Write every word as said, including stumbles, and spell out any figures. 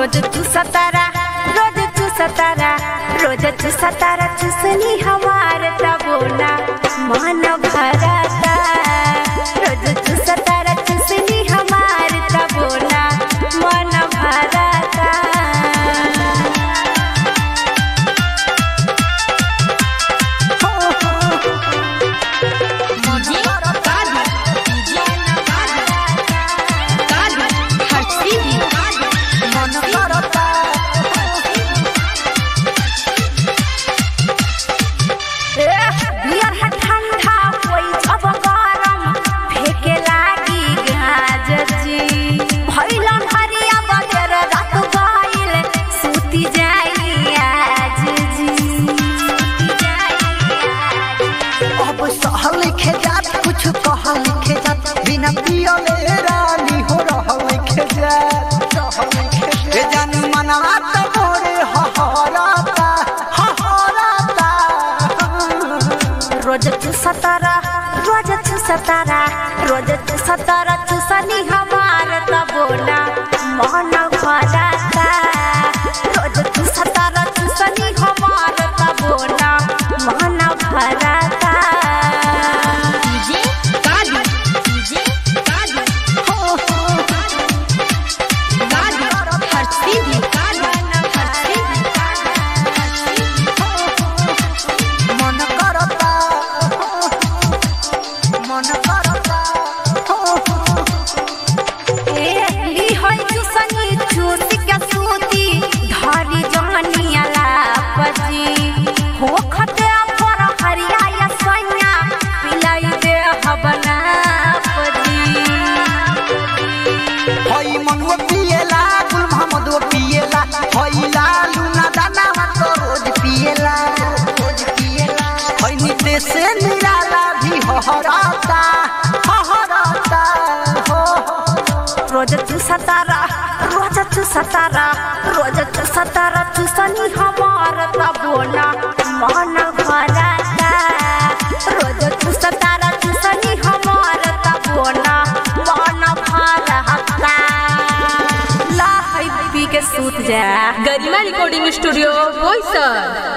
रोज तू सतारा रोज तू सतारा रोज तू सतारा चुसनी हमार तबोना मन भरता रोज तू सतारा चुसनी हमार तबोना मन भरता कुछ कह लिखे जात बिना पियले रानी हो रहा लिखे जात ए जान मनवा त मोरे हहराता हहराता रोज तू सतारा रोज तू सतारा रोज तू सतारा चुसनी हमार तबोना मन भरता रोज तू सतारा चुसनी हमार तबोना मन भरता से निराला भी हहराता हहराता हो रोज तू सतारा रोज तू सतारा रोज तू सतारा चुसनी हमार तबोना मन भरता रोज तू सतारा चुसनी हमार तबोना मन भरता ला है पी के सूत जा। Garima recording studio Boisar.